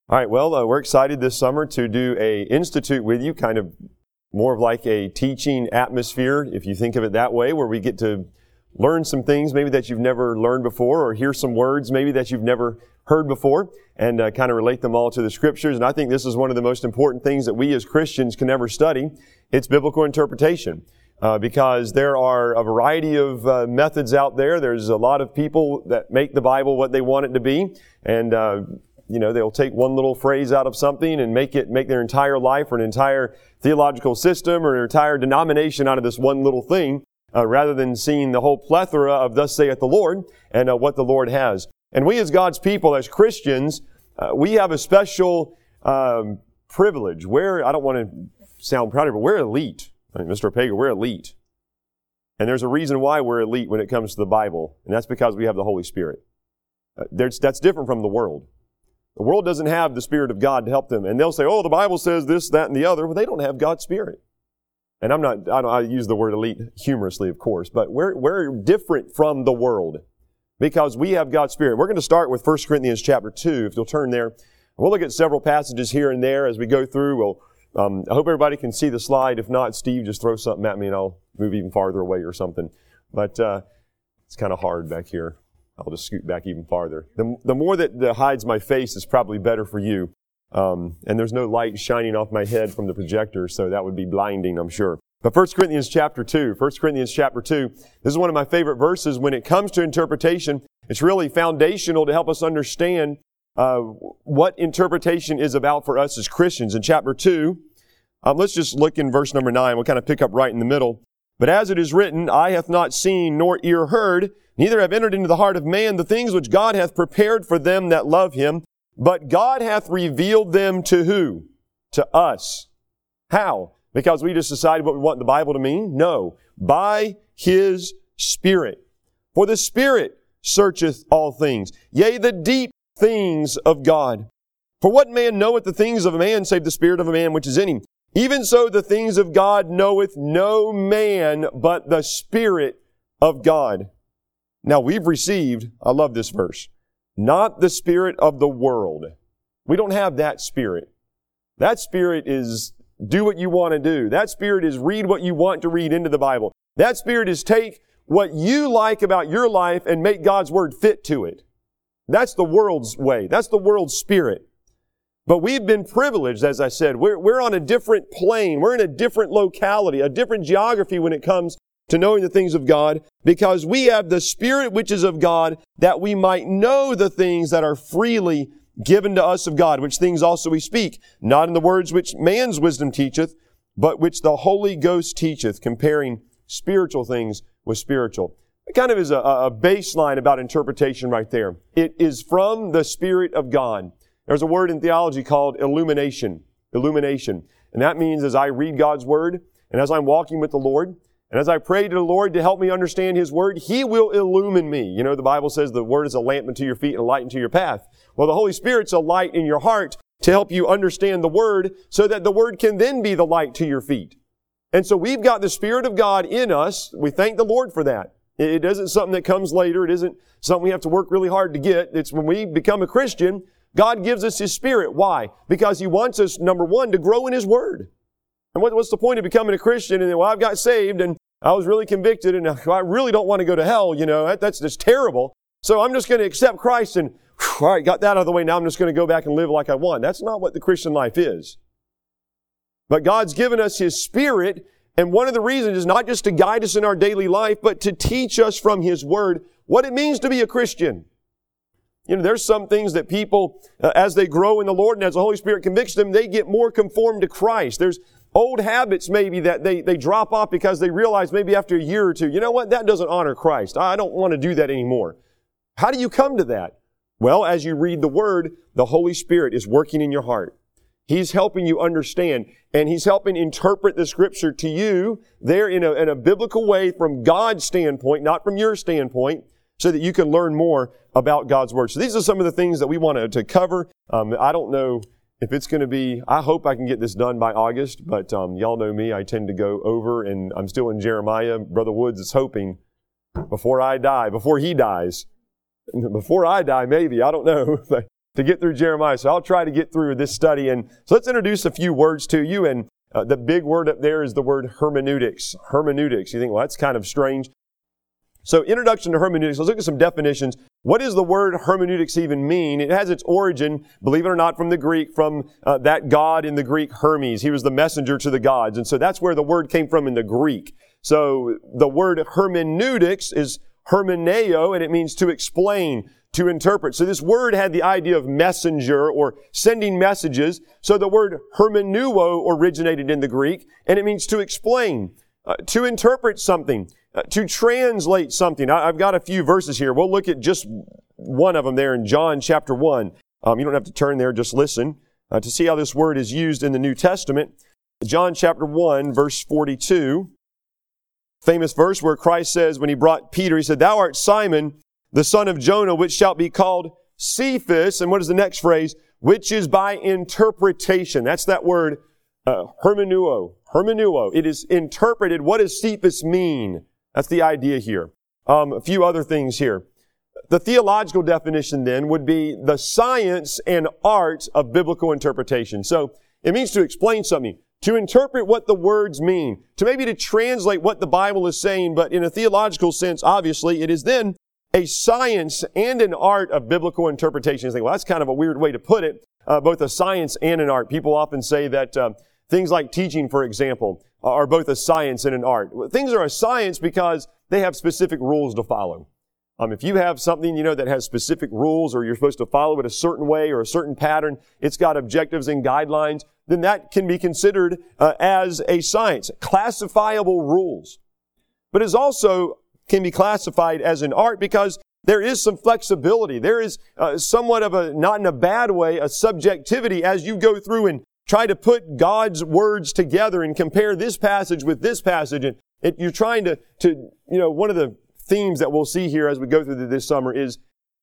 All right, well, we're excited this summer to do a institute with you, kind of more of like a teaching atmosphere, if you think of it that way, where we get to learn some things maybe that you've never learned before, or hear some words maybe that you've never heard before, and kind of relate them all to the Scriptures. And I think this is one of the most important things that we as Christians can ever study. It's biblical interpretation. Because there are a variety of methods out there. There's a lot of people that make the Bible what they want it to be, and they'll take one little phrase out of something and make their entire life or an entire theological system or an entire denomination out of this one little thing, rather than seeing the whole plethora of "Thus saith the Lord" and what the Lord has. And we as God's people, as Christians, we have a special privilege. I don't want to sound proud of it, but we're elite. Mr. Opega, we're elite. And there's a reason why we're elite when it comes to the Bible, and that's because we have the Holy Spirit. That's different from the world. The world doesn't have the Spirit of God to help them. And they'll say, oh, the Bible says this, that, and the other. Well, they don't have God's Spirit. And I use the word elite humorously, of course, but we're different from the world because we have God's Spirit. We're going to start with 1 Corinthians chapter 2, if you'll turn there. We'll look at several passages here and there as we go through. I hope everybody can see the slide. If not, Steve, just throw something at me and I'll move even farther away or something. But it's kind of hard back here. I'll just scoot back even farther. The more that hides my face is probably better for you. And there's no light shining off my head from the projector, so that would be blinding, I'm sure. But 1 Corinthians chapter 2, this is one of my favorite verses when it comes to interpretation. It's really foundational to help us understand what interpretation is about for us as Christians. In chapter 2, let's just look in verse number 9. We'll kind of pick up right in the middle. But as it is written, eye hath not seen, nor ear heard, neither have entered into the heart of man the things which God hath prepared for them that love Him. But God hath revealed them to who? To us. How? Because we just decided what we want the Bible to mean? No. By His Spirit. For the Spirit searcheth all things, yea, the deep things of God. For what man knoweth the things of a man, save the spirit of a man which is in him? Even so the things of God knoweth no man, but the Spirit of God. Now we've received, I love this verse, not the spirit of the world. We don't have that spirit. That spirit is do what you want to do. That spirit is read what you want to read into the Bible. That spirit is take what you like about your life and make God's Word fit to it. That's the world's way. That's the world's spirit. But we've been privileged, as I said. We're on a different plane. We're in a different locality, a different geography when it comes to knowing the things of God, because we have the Spirit which is of God, that we might know the things that are freely given to us of God, which things also we speak, not in the words which man's wisdom teacheth, but which the Holy Ghost teacheth, comparing spiritual things with spiritual. It kind of is a baseline about interpretation right there. It is from the Spirit of God. There's a word in theology called illumination. Illumination. And that means as I read God's Word, and as I'm walking with the Lord, and as I pray to the Lord to help me understand His Word, He will illumine me. You know, the Bible says the Word is a lamp unto your feet and a light unto your path. Well, the Holy Spirit's a light in your heart to help you understand the Word so that the Word can then be the light to your feet. And so we've got the Spirit of God in us. We thank the Lord for that. It isn't something that comes later. It isn't something we have to work really hard to get. It's when we become a Christian, God gives us His Spirit. Why? Because He wants us, number one, to grow in His Word. And what's the point of becoming a Christian? And then, well, I've got saved and I was really convicted and I really don't want to go to hell. You know, that's just terrible. So I'm just going to accept Christ and, all right, got that out of the way. Now I'm just going to go back and live like I want. That's not what the Christian life is. But God's given us His Spirit. And one of the reasons is not just to guide us in our daily life, but to teach us from His Word what it means to be a Christian. You know, there's some things that people, as they grow in the Lord and as the Holy Spirit convicts them, they get more conformed to Christ. There's old habits maybe that they drop off because they realize maybe after a year or two, you know what, that doesn't honor Christ. I don't want to do that anymore. How do you come to that? Well, as you read the Word, the Holy Spirit is working in your heart. He's helping you understand, and He's helping interpret the Scripture to you there in a biblical way from God's standpoint, not from your standpoint, so that you can learn more about God's Word. So these are some of the things that we want to cover. I don't know if it's going to be, I hope I can get this done by August, but y'all know me, I tend to go over, and I'm still in Jeremiah. Brother Woods is hoping before I die, before he dies, before I die maybe, I don't know, to get through Jeremiah. So I'll try to get through this study. And so let's introduce a few words to you. And the big word up there is the word hermeneutics. Hermeneutics. You think, well, that's kind of strange. So introduction to hermeneutics. Let's look at some definitions. What does the word hermeneutics even mean? It has its origin, believe it or not, from the Greek, from that god in the Greek, Hermes. He was the messenger to the gods. And so that's where the word came from in the Greek. So the word hermeneutics is hermeneo, and it means to explain, to interpret. So this word had the idea of messenger or sending messages. So the word hermeneuo originated in the Greek, and it means to explain, to interpret something, to translate something. I've got a few verses here. We'll look at just one of them there in John chapter 1. You don't have to turn there, just listen to see how this word is used in the New Testament. John chapter 1, verse 42. Famous verse where Christ says, when he brought Peter, he said, "Thou art Simon, the son of Jonah, which shalt be called Cephas." And what is the next phrase? Which is by interpretation. That's that word, hermeneuo. Hermeneuo. It is interpreted. What does Cephas mean? That's the idea here. A few other things here. The theological definition then would be the science and art of biblical interpretation. So it means to explain something, to interpret what the words mean, to maybe to translate what the Bible is saying, but in a theological sense, obviously, it is then a science and an art of biblical interpretation. You think, well, that's kind of a weird way to put it, both a science and an art. People often say that things like teaching, for example, are both a science and an art. Things are a science because they have specific rules to follow. If you have something, that has specific rules, or you're supposed to follow it a certain way or a certain pattern, it's got objectives and guidelines, then that can be considered as a science. Classifiable rules. But it also can be classified as an art because there is some flexibility. There is somewhat of a, not in a bad way, a subjectivity as you go through and try to put God's words together and compare this passage with this passage. And you're trying to one of the themes that we'll see here as we go through this summer is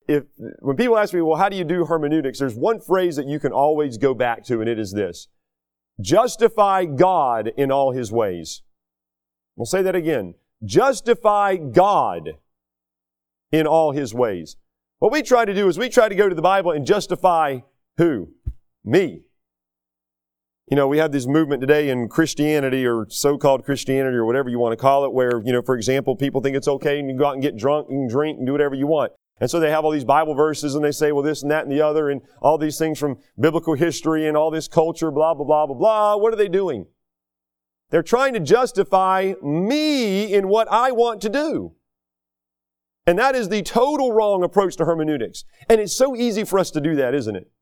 when people ask me, well, how do you do hermeneutics? There's one phrase that you can always go back to, and it is this: justify God in all His ways. We'll say that again. Justify God in all His ways. What we try to do is we try to go to the Bible and justify who? Me. We have this movement today in Christianity, or so-called Christianity, or whatever you want to call it, where, for example, people think it's okay and you go out and get drunk and drink and do whatever you want. And so they have all these Bible verses and they say, well, this and that and the other, and all these things from biblical history and all this culture, blah, blah, blah, blah, blah. What are they doing? They're trying to justify me in what I want to do. And that is the total wrong approach to hermeneutics. And it's so easy for us to do that, isn't it?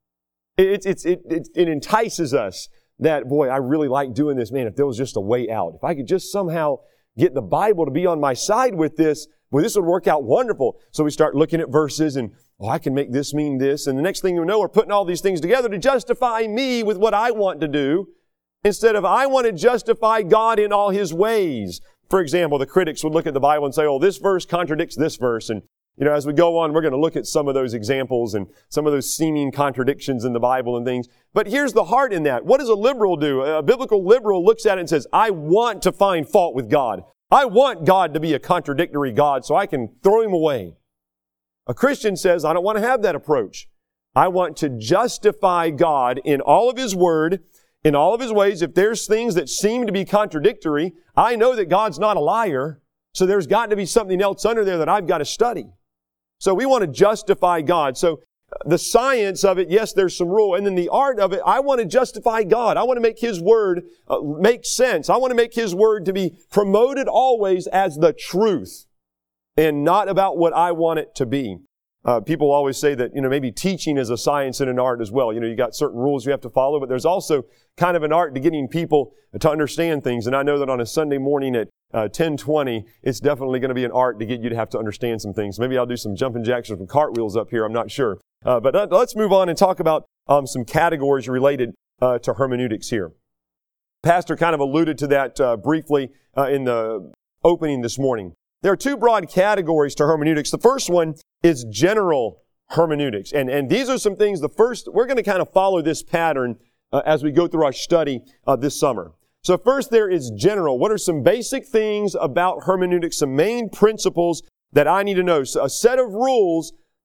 It entices us that, boy, I really like doing this. Man, if there was just a way out. If I could just somehow get the Bible to be on my side with this, well, this would work out wonderful. So we start looking at verses and, I can make this mean this. And the next thing you know, we're putting all these things together to justify me with what I want to do, instead of I want to justify God in all His ways. For example, the critics would look at the Bible and say, oh, this verse contradicts this verse. And, as we go on, we're going to look at some of those examples and some of those seeming contradictions in the Bible and things. But here's the heart in that. What does a liberal do? A biblical liberal looks at it and says, I want to find fault with God. I want God to be a contradictory God so I can throw Him away. A Christian says, I don't want to have that approach. I want to justify God in all of His Word, in all of His ways. If there's things that seem to be contradictory, I know that God's not a liar, so there's got to be something else under there that I've got to study. So we want to justify God. So the science of it, yes, there's some rule. And then the art of it, I want to justify God. I want to make His Word make sense. I want to make His Word to be promoted always as the truth and not about what I want it to be. People always say that, maybe teaching is a science and an art as well. You got certain rules you have to follow, but there's also kind of an art to getting people to understand things. And I know that on a Sunday morning at 10:20, it's definitely going to be an art to get you to have to understand some things. Maybe I'll do some jumping jacks or some cartwheels up here. I'm not sure. But let's move on and talk about some categories related to hermeneutics here. Pastor kind of alluded to that briefly in the opening this morning. There are two broad categories to hermeneutics. The first one is general hermeneutics. And these are some things, we're going to kind of follow this pattern as we go through our study this summer. So first there is general. What are some basic things about hermeneutics, some main principles that I need to know? So a set of rules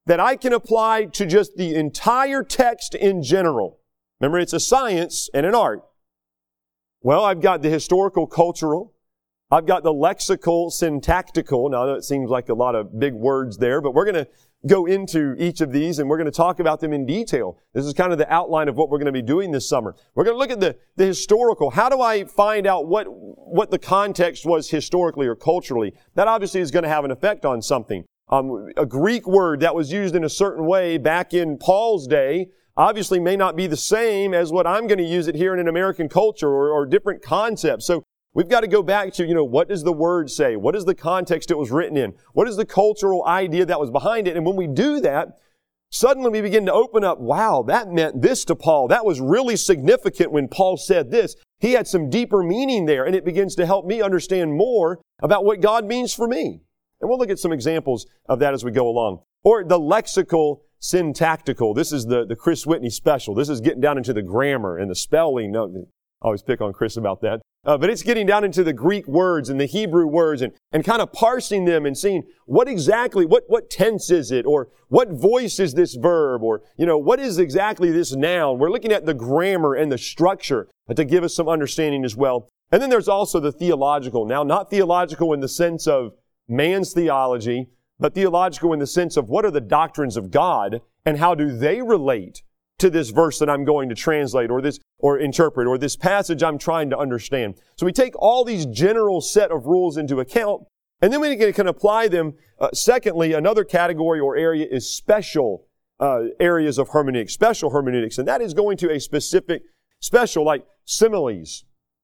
that I can apply to just the entire text in general. Remember, it's a science and an art. Well, I've got the historical cultural. I've got the lexical syntactical. Now, I know it seems like a lot of big words there, but we're going to go into each of these and we're going to talk about them in detail. This is kind of the outline of what we're going to be doing this summer. We're going to look at the historical. How do I find out what the context was historically or culturally? That obviously is going to have an effect on something. A Greek word that was used in a certain way back in Paul's day obviously may not be the same as what I'm going to use it here in an American culture or different concepts. So we've got to go back to, what does the word say? What is the context it was written in? What is the cultural idea that was behind it? And when we do that, suddenly we begin to open up, wow, that meant this to Paul. That was really significant when Paul said this. He had some deeper meaning there, and it begins to help me understand more about what God means for me. And we'll look at some examples of that as we go along. Or the lexical syntactical. This is the Chris Whitney special. This is getting down into the grammar and the spelling. No, I always pick on Chris about that. But it's getting down into the Greek words and the Hebrew words and kind of parsing them and seeing what tense is it, or what voice is this verb, or, what is exactly this noun. We're looking at the grammar and the structure to give us some understanding as well. And then there's also the theological. Now, not theological in the sense of man's theology, but theological in the sense of what are the doctrines of God and how do they relate to this verse that I'm going to translate or interpret, or this passage I'm trying to understand. So we take all these general set of rules into account, and then we can apply them. Secondly, another category or area is special areas of hermeneutics, special hermeneutics, and that is going to a specific, special, like similes.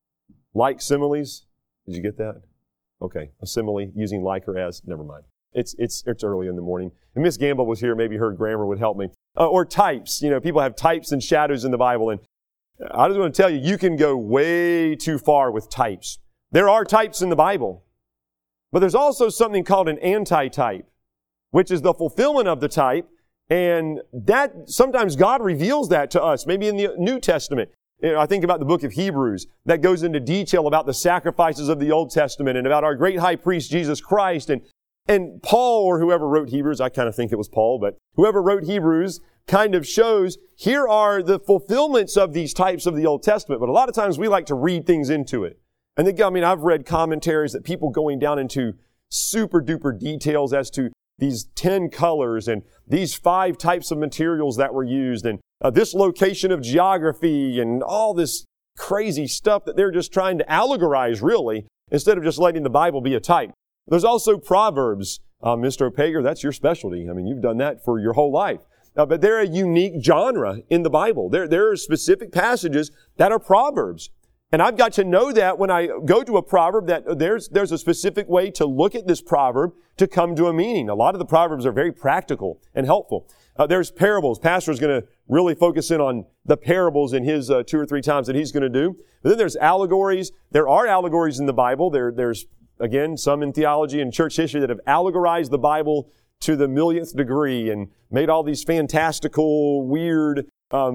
Like similes? Did you get that? Okay, a simile using like or as. Never mind. It's early in the morning. And Miss Gamble was here. Maybe her grammar would help me. Or types. People have types and shadows in the Bible. And I just want to tell you, you can go way too far with types. There are types in the Bible. But there's also something called an anti-type, which is the fulfillment of the type. And that, sometimes God reveals that to us. Maybe in the New Testament. I think about the book of Hebrews that goes into detail about the sacrifices of the Old Testament and about our great high priest, Jesus Christ. And Paul, or whoever wrote Hebrews, I kind of think it was Paul, but whoever wrote Hebrews kind of shows, here are the fulfillments of these types of the Old Testament. But a lot of times we like to read things into it. And I've read commentaries that people going down into super duper details as to these 10 colors and these 5 types of materials that were used and this location of geography and all this crazy stuff that they're just trying to allegorize, really, instead of just letting the Bible be a type. There's also Proverbs. Mr. Opager, that's your specialty. You've done that for your whole life. But they're a unique genre in the Bible. There are specific passages that are Proverbs. And I've got to know that when I go to a proverb that there's a specific way to look at this proverb to come to a meaning. A lot of the Proverbs are very practical and helpful. There's parables. Pastor's going to really focus in on the parables in his 2 or 3 times that he's going to do. But then there's allegories. There are allegories in the Bible. There's again, some in theology and church history that have allegorized the Bible to the millionth degree and made all these fantastical, weird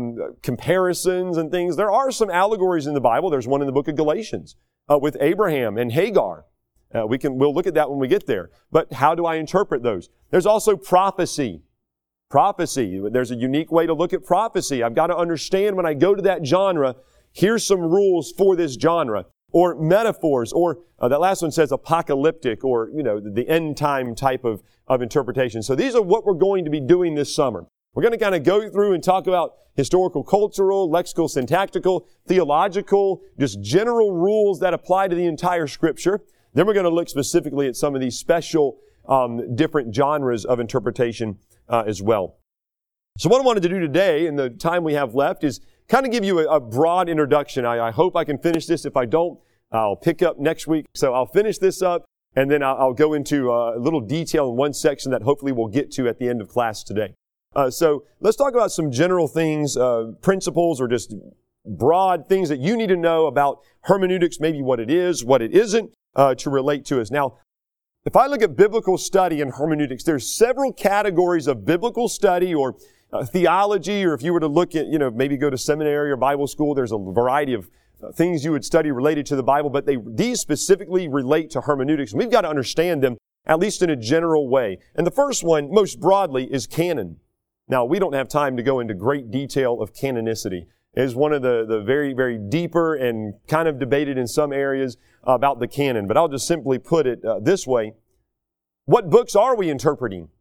comparisons and things. There are some allegories in the Bible. There's one in the book of Galatians with Abraham and Hagar. We'll look at that when we get there. But how do I interpret those? There's also prophecy. Prophecy. There's a unique way to look at prophecy. I've got to understand when I go to that genre, here's some rules for this genre. Or metaphors, or that last one says apocalyptic, or, the end time type of interpretation. So these are what we're going to be doing this summer. We're going to kind of go through and talk about historical, cultural, lexical, syntactical, theological, just general rules that apply to the entire Scripture. Then we're going to look specifically at some of these special different genres of interpretation as well. So what I wanted to do today, in the time we have left, is kind of give you a broad introduction. I hope I can finish this. If I don't, I'll pick up next week. So I'll finish this up, and then I'll go into a little detail in one section that hopefully we'll get to at the end of class today. So let's talk about some general things, principles, or just broad things that you need to know about hermeneutics, maybe what it is, what it isn't, to relate to us. Now, if I look at biblical study and hermeneutics, there's several categories of biblical study or theology, or if you were to look at, maybe go to seminary or Bible school, there's a variety of things you would study related to the Bible, but these specifically relate to hermeneutics. And we've got to understand them at least in a general way. And the first one, most broadly, is canon. Now, we don't have time to go into great detail of canonicity. It is one of the very, very deeper and kind of debated in some areas about the canon. But I'll just simply put it this way. What books are we interpreting?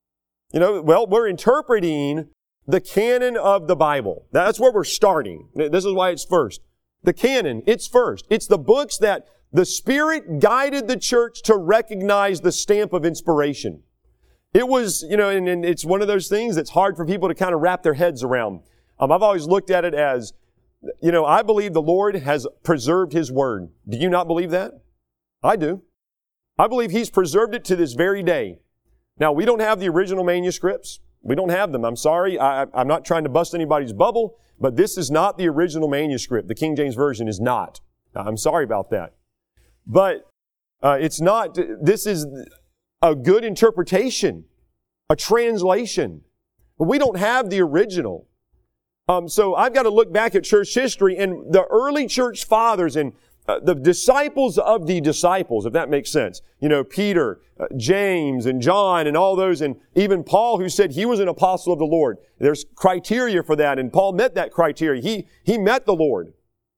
Well, we're interpreting the canon of the Bible. That's where we're starting. This is why it's first. The canon, it's first. It's the books that the Spirit guided the church to recognize the stamp of inspiration. It was, and it's one of those things that's hard for people to kind of wrap their heads around. I've always looked at it as, I believe the Lord has preserved His Word. Do you not believe that? I do. I believe He's preserved it to this very day. Now, we don't have the original manuscripts. We don't have them. I'm sorry. I'm not trying to bust anybody's bubble, but this is not the original manuscript. The King James Version is not. I'm sorry about that. But it's not. This is a good interpretation, a translation. But we don't have the original. So I've got to look back at church history, and the early church fathers and the disciples of the disciples, if that makes sense. Peter, James, and John, and all those, and even Paul, who said he was an apostle of the Lord. There's criteria for that, and Paul met that criteria. He met the Lord.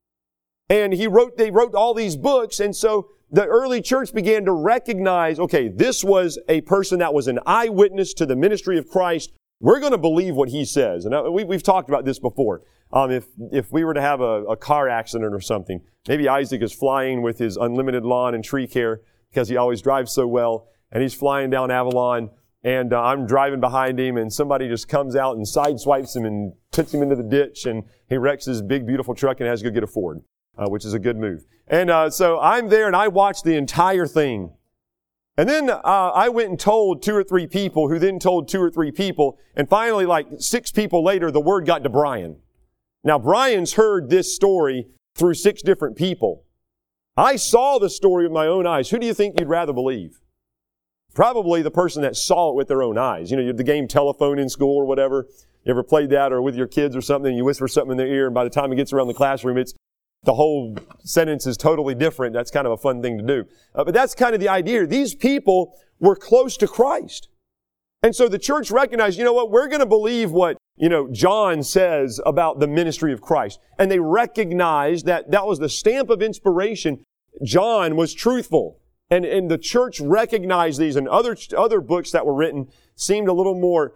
And they wrote all these books, and so the early church began to recognize, okay, this was a person that was an eyewitness to the ministry of Christ. We're going to believe what he says. And we've talked about this before. If we were to have a car accident or something, maybe Isaac is flying with his unlimited lawn and tree care because he always drives so well, and he's flying down Avalon, and I'm driving behind him, and somebody just comes out and sideswipes him and puts him into the ditch, and he wrecks his big, beautiful truck and has to go get a Ford, which is a good move. And so I'm there, and I watched the entire thing. And then I went and told 2 or 3 people, who then told 2 or 3 people, and finally, like 6 people later, the word got to Brian. Now, Brian's heard this story through 6 different people. I saw the story with my own eyes. Who do you think you'd rather believe? Probably the person that saw it with their own eyes. You have the game telephone in school or whatever. You ever played that, or with your kids or something, and you whisper something in their ear, and by the time it gets around the classroom, the whole sentence is totally different. That's kind of a fun thing to do. But that's kind of the idea. These people were close to Christ. And so the church recognized, we're going to believe what, John says about the ministry of Christ. And they recognized that was the stamp of inspiration. John was truthful. And the church recognized these, and other books that were written seemed a little more,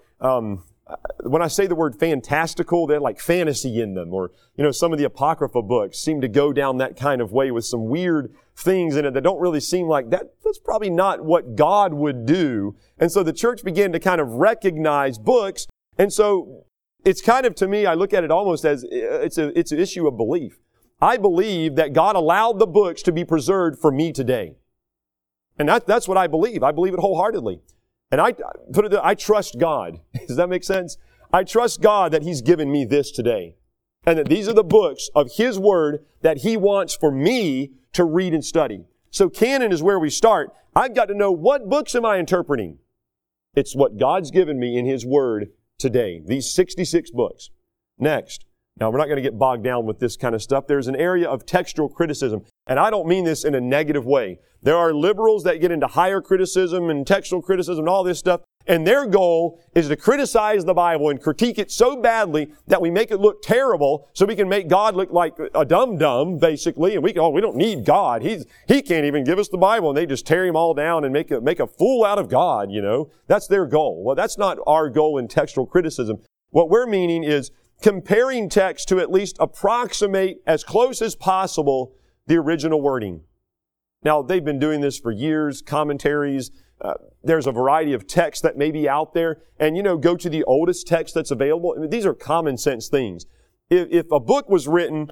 when I say the word fantastical, they're like fantasy in them. Or, some of the Apocrypha books seem to go down that kind of way with some weird things in it that don't really seem like that. That's probably not what God would do. And so the church began to kind of recognize books. And so it's kind of, to me, I look at it almost as it's an issue of belief. I believe that God allowed the books to be preserved for me today. And that's what I believe. I believe it wholeheartedly. And I trust God. Does that make sense? I trust God that He's given me this today. And that these are the books of His Word that He wants for me to read and study. So canon is where we start. I've got to know, what books am I interpreting? It's what God's given me in His Word today. These 66 books. Next. Now, we're not going to get bogged down with this kind of stuff. There's an area of textual criticism. And I don't mean this in a negative way. There are liberals that get into higher criticism and textual criticism and all this stuff. And their goal is to criticize the Bible and critique it so badly that we make it look terrible so we can make God look like a dum-dum, basically. And we don't need God. He can't even give us the Bible. And they just tear Him all down and make a fool out of God, That's their goal. Well, that's not our goal in textual criticism. What we're meaning is comparing text to at least approximate as close as possible the original wording. Now, they've been doing this for years, commentaries. There's a variety of texts that may be out there. And, go to the oldest text that's available. I mean, these are common sense things. If a book was written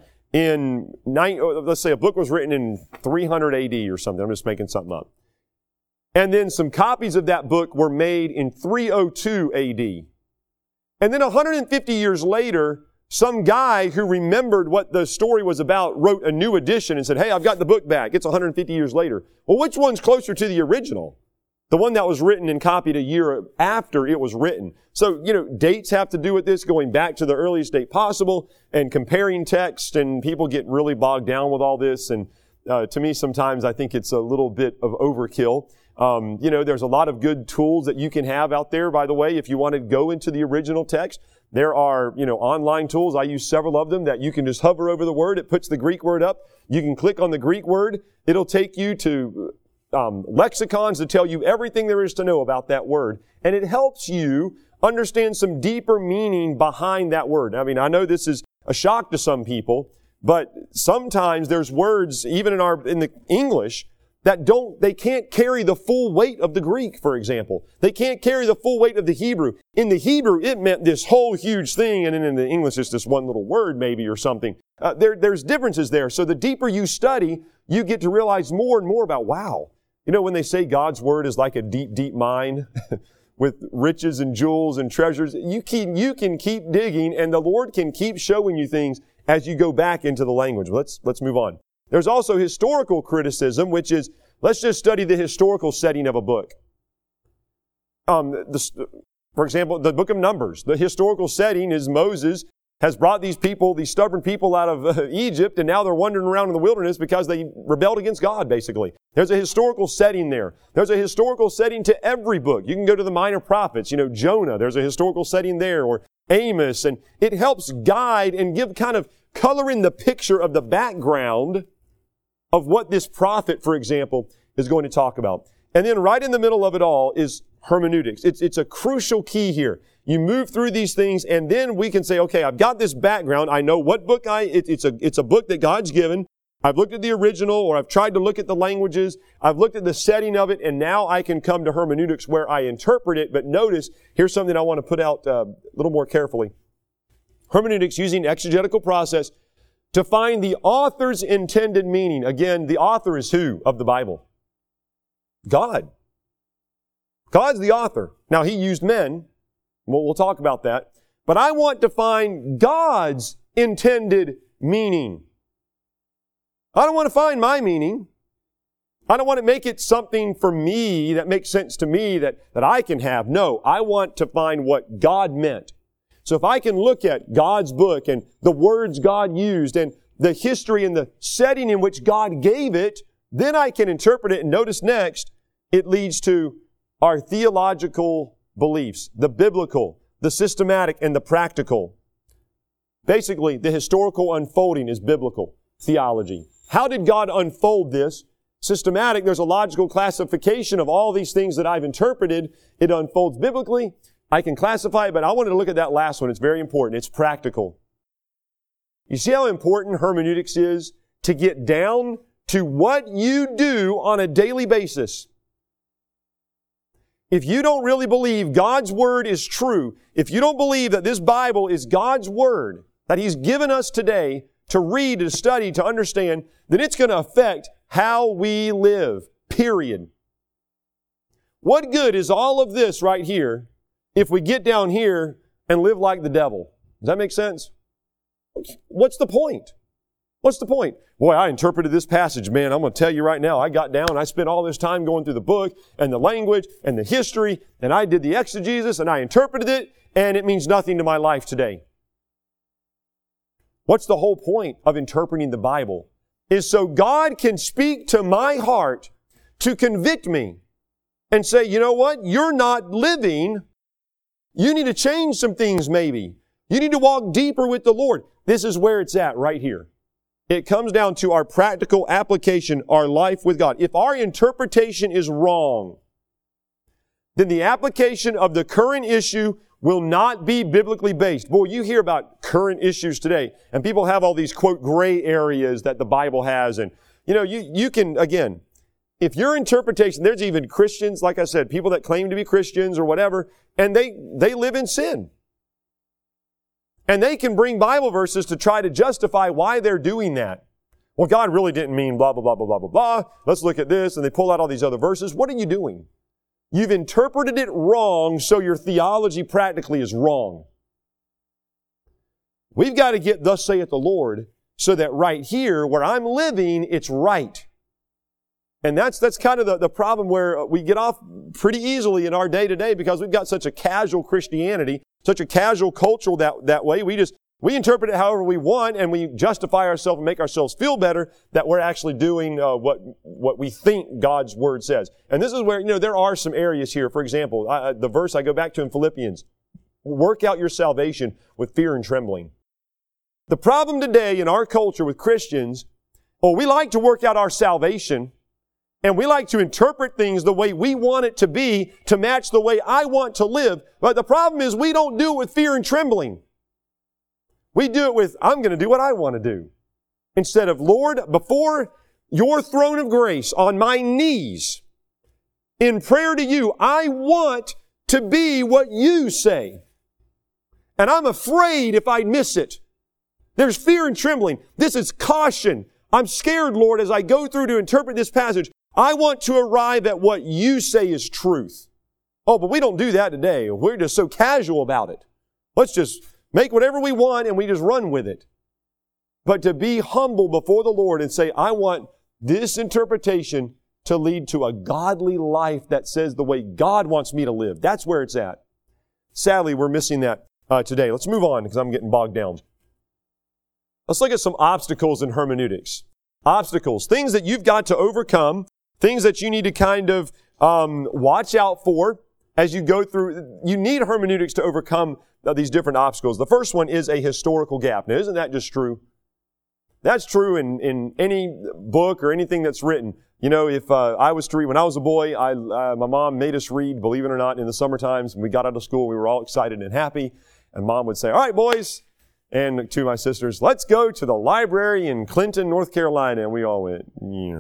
let's say a book was written in 300 AD or something. I'm just making something up. And then some copies of that book were made in 302 AD. And then 150 years later, some guy who remembered what the story was about wrote a new edition and said, hey, I've got the book back. It's 150 years later. Well, which one's closer to the original? The one that was written and copied a year after it was written. So, dates have to do with this, going back to the earliest date possible and comparing text, and people get really bogged down with all this. And to me, sometimes I think it's a little bit of overkill. There's a lot of good tools that you can have out there, by the way, if you want to go into the original text. There are, online tools. I use several of them that you can just hover over the word. It puts the Greek word up. You can click on the Greek word. It'll take you to lexicons to tell you everything there is to know about that word. And it helps you understand some deeper meaning behind that word. I mean, I know this is a shock to some people, but sometimes there's words, even in the English, they can't carry the full weight of the Greek, for example. They can't carry the full weight of the Hebrew. In the Hebrew, it meant this whole huge thing, and then in the English, it's this one little word maybe or something. There's differences there. So the deeper you study, you get to realize more and more about, wow. When they say God's Word is like a deep, deep mine with riches and jewels and treasures, you can keep digging, and the Lord can keep showing you things as you go back into the language. Let's move on. There's also historical criticism, which is, let's just study the historical setting of a book. For example, the book of Numbers. The historical setting is Moses has brought these stubborn people out of Egypt, and now they're wandering around in the wilderness because they rebelled against God, basically. There's a historical setting there. There's a historical setting to every book. You can go to the minor prophets, Jonah, there's a historical setting there, or Amos, and it helps guide and give kind of color in the picture of the background of what this prophet, for example, is going to talk about. And then right in the middle of it all is hermeneutics. It's a crucial key here. You move through these things, and then we can say, okay, I've got this background. I know what book it's a book that God's given. I've looked at the original, or I've tried to look at the languages. I've looked at the setting of it, and now I can come to hermeneutics where I interpret it. But notice, here's something I want to put out a little more carefully. Hermeneutics using exegetical process to find the author's intended meaning. Again, the author is who of the Bible? God. God's the author. Now, He used men. We'll talk about that. But I want to find God's intended meaning. I don't want to find my meaning. I don't want to make it something for me that makes sense to me that I can have. No, I want to find what God meant. So if I can look at God's book and the words God used and the history and the setting in which God gave it, then I can interpret it. And notice next, it leads to our theological beliefs, the biblical, the systematic, and the practical. Basically, the historical unfolding is biblical theology. How did God unfold this? Systematic, there's a logical classification of all these things that I've interpreted. It unfolds biblically. I can classify it, but I wanted to look at that last one. It's very important. It's practical. You see how important hermeneutics is to get down to what you do on a daily basis. If you don't really believe God's Word is true, if you don't believe that this Bible is God's Word, that He's given us today to read, to study, to understand, then it's going to affect how we live, period. What good is all of this right here if we get down here and live like the devil? Does that make sense? What's the point? What's the point? Boy, I interpreted this passage, man. I'm going to tell you right now, I got down, I spent all this time going through the book and the language and the history, and I did the exegesis and I interpreted it, and it means nothing to my life today. What's the whole point of interpreting the Bible? Is so God can speak to my heart to convict me and say, you know what? You're not living. You need to change some things maybe. You need to walk deeper with the Lord. This is where it's at right here. It comes down to our practical application, our life with God. If our interpretation is wrong, then the application of the current issue will not be biblically based. Boy, you hear about current issues today, and people have all these, quote, gray areas that the Bible has. And, you can, again, if your interpretation, there's even Christians, like I said, people that claim to be Christians or whatever, and they live in sin. And they can bring Bible verses to try to justify why they're doing that. Well, God really didn't mean blah, blah, blah, blah, blah, blah, blah. Let's look at this. And they pull out all these other verses. What are you doing? You've interpreted it wrong, so your theology practically is wrong. We've got to get thus saith the Lord so that right here, where I'm living, it's right. And that's kind of the problem where we get off pretty easily in our day-to-day because we've got such a casual Christianity, such a casual culture that way. We just We interpret it however we want, and we justify ourselves and make ourselves feel better that we're actually doing what we think God's Word says. And this is where, there are some areas here. For example, the verse I go back to in Philippians, work out your salvation with fear and trembling. The problem today in our culture with Christians, we like to work out our salvation, and we like to interpret things the way we want it to be to match the way I want to live. But the problem is we don't do it with fear and trembling. We do it with, I'm going to do what I want to do. Instead of, Lord, before your throne of grace, on my knees, in prayer to you, I want to be what you say. And I'm afraid if I miss it. There's fear and trembling. This is caution. I'm scared, Lord, as I go through to interpret this passage. I want to arrive at what you say is truth. But we don't do that today. We're just so casual about it. Let's just make whatever we want and we just run with it. But to be humble before the Lord and say, I want this interpretation to lead to a godly life that says the way God wants me to live. That's where it's at. Sadly, we're missing that today. Let's move on because I'm getting bogged down. Let's look at some obstacles in hermeneutics. Obstacles, things that you've got to overcome, things that you need to kind of watch out for as you go through. You need hermeneutics to overcome these different obstacles. The first one is a historical gap. Now, isn't that just true? That's true in any book or anything that's written. If I was to read, when I was a boy, my mom made us read, believe it or not, in the summer times. When we got out of school, we were all excited and happy. And Mom would say, all right, boys, and to my sisters, let's go to the library in Clinton, North Carolina. And we all went,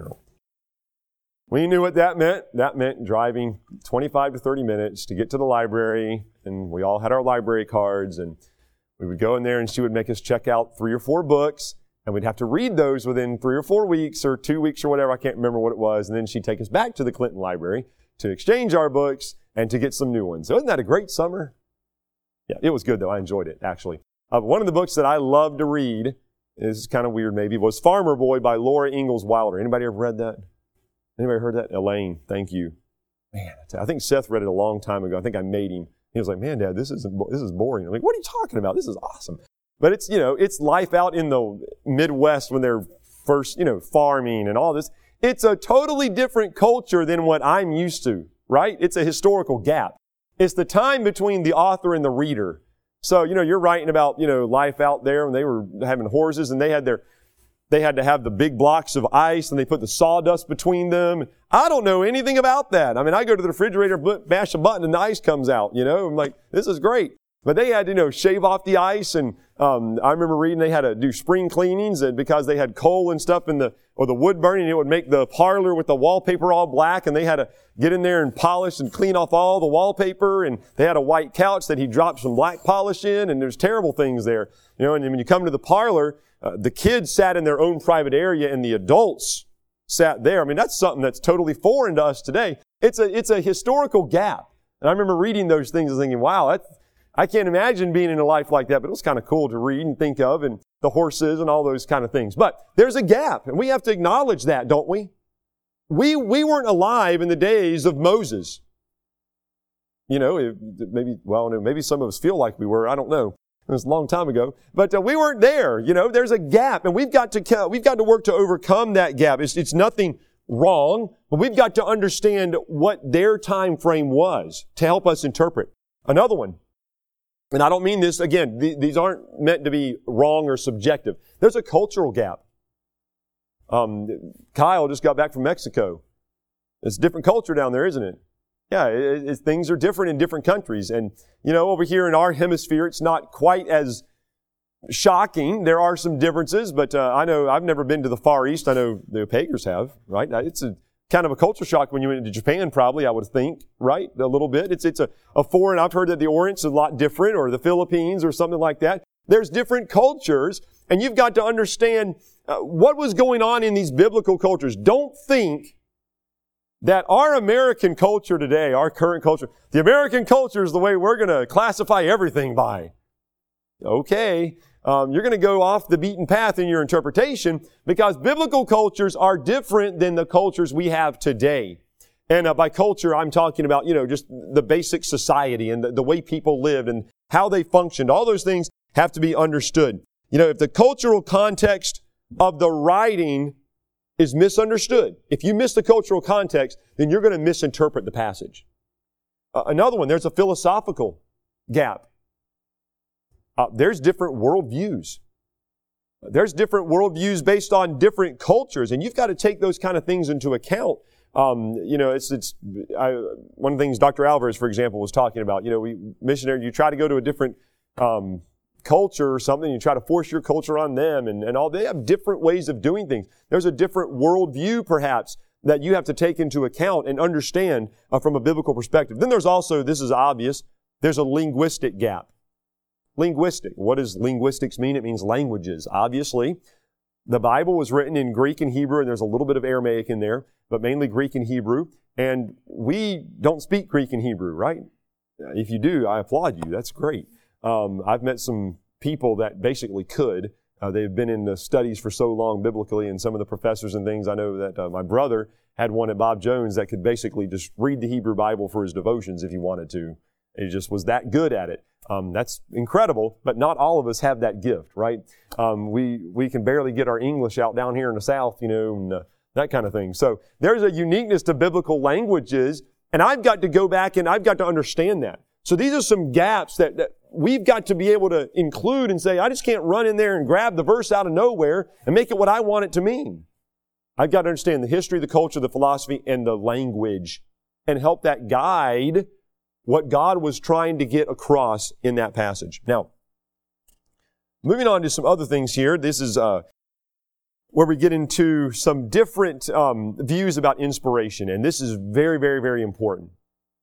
We knew what that meant. That meant driving 25 to 30 minutes to get to the library. And we all had our library cards. And we would go in there and she would make us check out 3 or 4 books. And we'd have to read those within 3 or 4 weeks or 2 weeks or whatever. I can't remember what it was. And then she'd take us back to the Clinton Library to exchange our books and to get some new ones. So isn't that a great summer? Yeah, it was good though. I enjoyed it, actually. One of the books that I loved to read, this is kind of weird maybe, was Farmer Boy by Laura Ingalls Wilder. Anybody ever read that? Anybody heard that? Elaine, thank you. Man, I think Seth read it a long time ago. I think I made him. He was like, man, Dad, this is boring. I'm like, what are you talking about? This is awesome. But it's, it's life out in the Midwest when they're first, farming and all this. It's a totally different culture than what I'm used to, right? It's a historical gap. It's the time between the author and the reader. So, you're writing about, life out there when they were having horses and they had to have the big blocks of ice and they put the sawdust between them. I don't know anything about that. I mean, I go to the refrigerator, bash a button and the ice comes out, I'm like, this is great. But they had to, shave off the ice and, I remember reading they had to do spring cleanings and because they had coal and stuff or the wood burning, it would make the parlor with the wallpaper all black and they had to get in there and polish and clean off all the wallpaper and they had a white couch that he dropped some black polish in and there's terrible things there. And when you come to the parlor, the kids sat in their own private area and the adults sat there. I mean, that's something that's totally foreign to us today. It's a historical gap. And I remember reading those things and thinking, wow, I can't imagine being in a life like that, but it was kind of cool to read and think of and the horses and all those kind of things. But there's a gap and we have to acknowledge that, don't we? We weren't alive in the days of Moses. Maybe some of us feel like we were. I don't know. It was a long time ago, but we weren't there. There's a gap and we've got to work to overcome that gap. It's nothing wrong, but we've got to understand what their time frame was to help us interpret. Another one. And I don't mean this, again, these aren't meant to be wrong or subjective. There's a cultural gap. Kyle just got back from Mexico. It's a different culture down there, isn't it? Yeah, things are different in different countries. And, over here in our hemisphere, it's not quite as shocking. There are some differences, but I know I've never been to the Far East. I know the Opaggers have, right? It's a kind of a culture shock when you went into Japan, probably, I would think, right? A little bit. It's a foreign, I've heard that the Orient's a lot different, or the Philippines or something like that. There's different cultures, and you've got to understand what was going on in these biblical cultures. Don't think that our American culture today, our current culture, the American culture is the way we're going to classify everything by. Okay. You're going to go off the beaten path in your interpretation because biblical cultures are different than the cultures we have today. And by culture, I'm talking about, just the basic society and the way people lived and how they functioned. All those things have to be understood. You know, if the cultural context of the writing is misunderstood, if you miss the cultural context, then you're going to misinterpret the passage. Another one, there's a philosophical gap. There's different worldviews. There's different worldviews based on different cultures, and you've got to take those kind of things into account. You know, one of the things Dr. Alvarez, for example, was talking about. You know, missionary, you try to go to a different culture or something, you try to force your culture on them, and all. They have different ways of doing things. There's a different worldview, perhaps, that you have to take into account and understand from a biblical perspective. Then there's also, this is obvious, there's a linguistic gap. Linguistic. What does linguistics mean? It means languages. Obviously, the Bible was written in Greek and Hebrew, and there's a little bit of Aramaic in there, but mainly Greek and Hebrew. And we don't speak Greek and Hebrew, right? If you do, I applaud you. That's great. I've met some people that basically could. They've been in the studies for so long biblically, and some of the professors and things. I know that my brother had one at Bob Jones that could basically just read the Hebrew Bible for his devotions if he wanted to. He just was that good at it. That's incredible, but not all of us have that gift, right? We can barely get our English out down here in the South, you know, and that kind of thing. So there's a uniqueness to biblical languages, and I've got to go back and I've got to understand that. So these are some gaps that we've got to be able to include and say, I just can't run in there and grab the verse out of nowhere and make it what I want it to mean. I've got to understand the history, the culture, the philosophy, and the language, and help that guide what God was trying to get across in that passage. Now, moving on to some other things here. This is where we get into some different views about inspiration, and this is very, very, very important.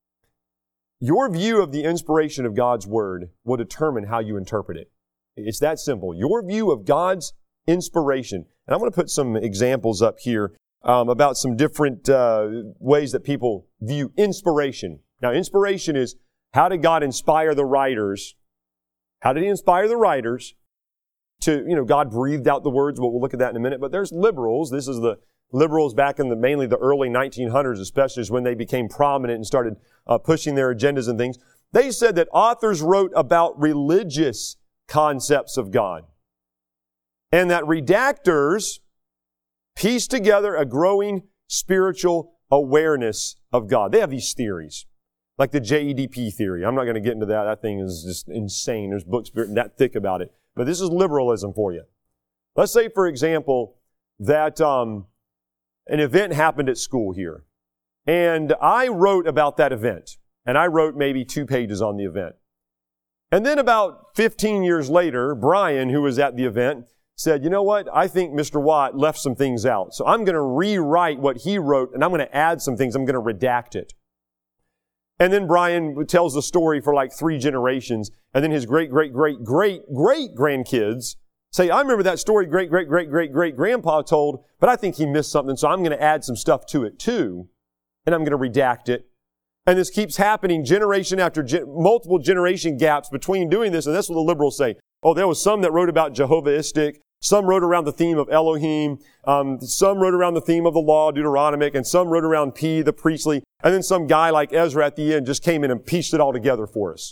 Your view of the inspiration of God's Word will determine how you interpret it. It's that simple. Your view of God's inspiration. And I'm going to put some examples up here about some different ways that people view inspiration. Now, inspiration is, how did God inspire the writers? How did He inspire the writers to, God breathed out the words. We'll look at that in a minute. But there's liberals. This is the liberals back in mainly the early 1900s, especially, is when they became prominent and started pushing their agendas and things. They said that authors wrote about religious concepts of God, and that redactors pieced together a growing spiritual awareness of God. They have these theories, like the JEDP theory. I'm not going to get into that. That thing is just insane. There's books written that thick about it. But this is liberalism for you. Let's say, for example, that an event happened at school here. And I wrote about that event. And I wrote maybe 2 pages on the event. And then about 15 years later, Brian, who was at the event, said, you know what? I think Mr. Watt left some things out. So I'm going to rewrite what he wrote, and I'm going to add some things. I'm going to redact it. And then Brian tells the story for like 3 generations. And then his great-great-great-great-great-grandkids say, I remember that story great-great-great-great-great-grandpa told, but I think he missed something, so I'm going to add some stuff to it too. And I'm going to redact it. And this keeps happening generation after multiple generation gaps between doing this. And that's what the liberals say. Oh, there was some that wrote about Jehovistic. Some wrote around the theme of Elohim. Some wrote around the theme of the law, Deuteronomic. And some wrote around P, the priestly. And then some guy like Ezra at the end just came in and pieced it all together for us.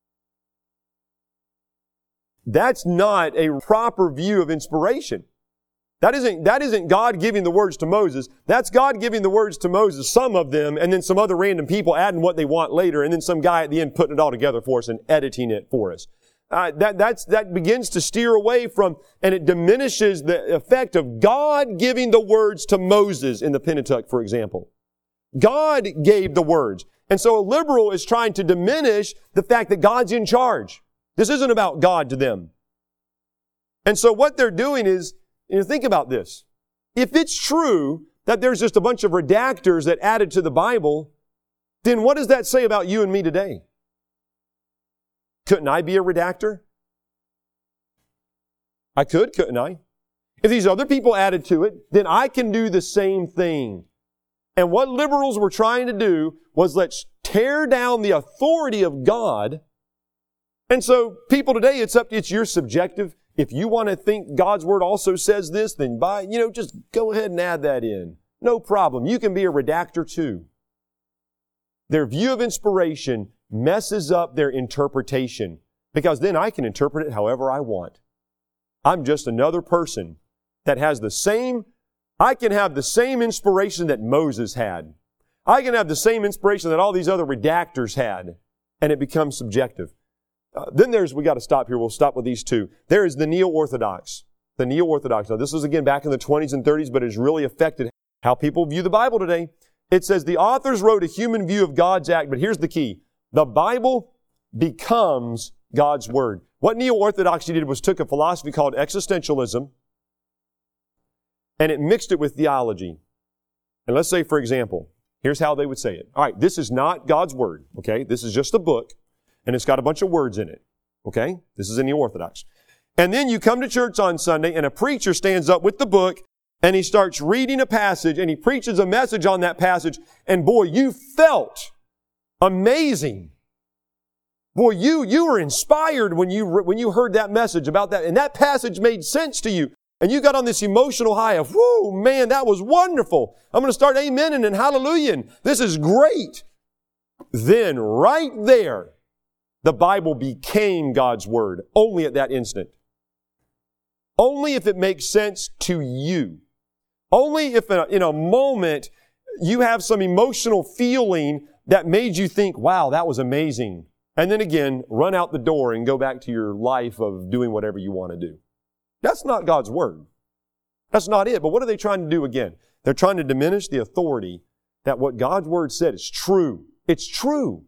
That's not a proper view of inspiration. That isn't God giving the words to Moses. That's God giving the words to Moses, some of them, and then some other random people adding what they want later, and then some guy at the end putting it all together for us and editing it for us. That begins to steer away from, and it diminishes the effect of God giving the words to Moses in the Pentateuch, for example. God gave the words. And so a liberal is trying to diminish the fact that God's in charge. This isn't about God to them. And so what they're doing is, think about this. If it's true that there's just a bunch of redactors that added to the Bible, then what does that say about you and me today? Couldn't I be a redactor? I could, couldn't I? If these other people added to it, then I can do the same thing. And what liberals were trying to do was, let's tear down the authority of God. And so people today, it's your subjective. If you want to think God's Word also says this, then just go ahead and add that in. No problem. You can be a redactor too. Their view of inspiration messes up their interpretation. Because then I can interpret it however I want. I'm just another person that has I can have the same inspiration that Moses had. I can have the same inspiration that all these other redactors had. And it becomes subjective. Then we got to stop here. We'll stop with these two. There is the neo-orthodox. The neo-orthodox. Now, this was again back in the 20s and 30s, but it's really affected how people view the Bible today. It says the authors wrote a human view of God's act, but here's the key. The Bible becomes God's Word. What neo-orthodoxy did was took a philosophy called existentialism and it mixed it with theology. And let's say, for example, here's how they would say it. All right, this is not God's Word, okay? This is just a book, and it's got a bunch of words in it, okay? This is in the Orthodox. And then you come to church on Sunday, and a preacher stands up with the book, and he starts reading a passage, and he preaches a message on that passage, and boy, you felt amazing. Boy, you were inspired when you heard that message about that, and that passage made sense to you. And you got on this emotional high of, whoo, man, that was wonderful. I'm going to start amening and hallelujah. This is great. Then right there, the Bible became God's Word only at that instant. Only if it makes sense to you. Only if in a moment you have some emotional feeling that made you think, wow, that was amazing. And then again, run out the door and go back to your life of doing whatever you want to do. That's not God's Word. That's not it. But what are they trying to do again? They're trying to diminish the authority that what God's Word said is true. It's true.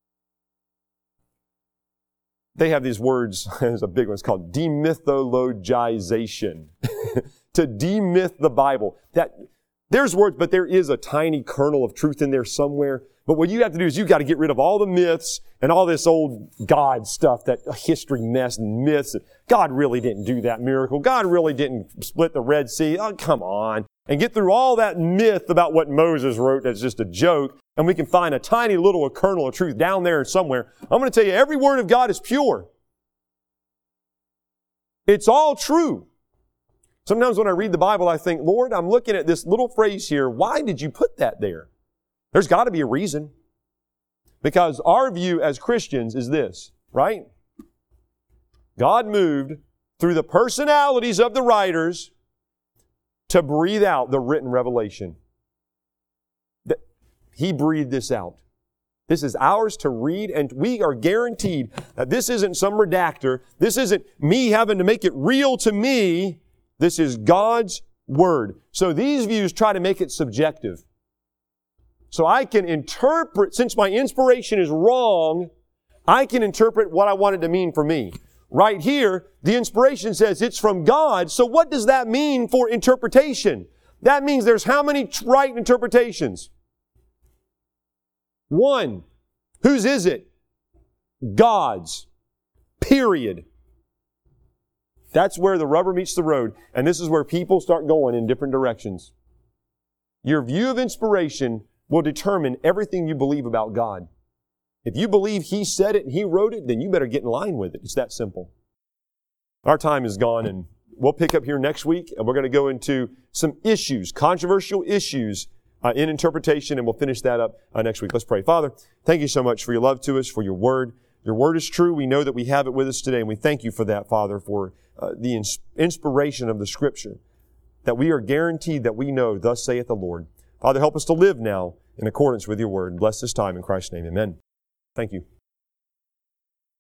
They have these words, there's a big one, it's called demythologization. To demyth the Bible. There's words, but there is a tiny kernel of truth in there somewhere. But what you have to do is you've got to get rid of all the myths and all this old God stuff, that history mess and myths. God really didn't do that miracle. God really didn't split the Red Sea. Oh, come on. And get through all that myth about what Moses wrote that's just a joke. And we can find a tiny little kernel of truth down there somewhere. I'm going to tell you, every word of God is pure. It's all true. Sometimes when I read the Bible, I think, Lord, I'm looking at this little phrase here. Why did you put that there? There's got to be a reason. Because our view as Christians is this, right? God moved through the personalities of the writers to breathe out the written revelation. He breathed this out. This is ours to read, and we are guaranteed that this isn't some redactor. This isn't me having to make it real to me. This is God's Word. So these views try to make it subjective. So I can interpret, since my inspiration is wrong, I can interpret what I want it to mean for me. Right here, the inspiration says it's from God. So what does that mean for interpretation? That means there's how many right interpretations? One. Whose is it? God's. Period. That's where the rubber meets the road. And this is where people start going in different directions. Your view of inspiration will determine everything you believe about God. If you believe He said it and He wrote it, then you better get in line with it. It's that simple. Our time is gone, and we'll pick up here next week, and we're going to go into some issues, controversial issues in interpretation, and we'll finish that up next week. Let's pray. Father, thank you so much for your love to us, for your Word. Your Word is true. We know that we have it with us today, and we thank you for that, Father, for the inspiration of the Scripture, that we are guaranteed that we know, thus saith the Lord. Father, help us to live now in accordance with your Word. Bless this time in Christ's name. Amen. Thank you.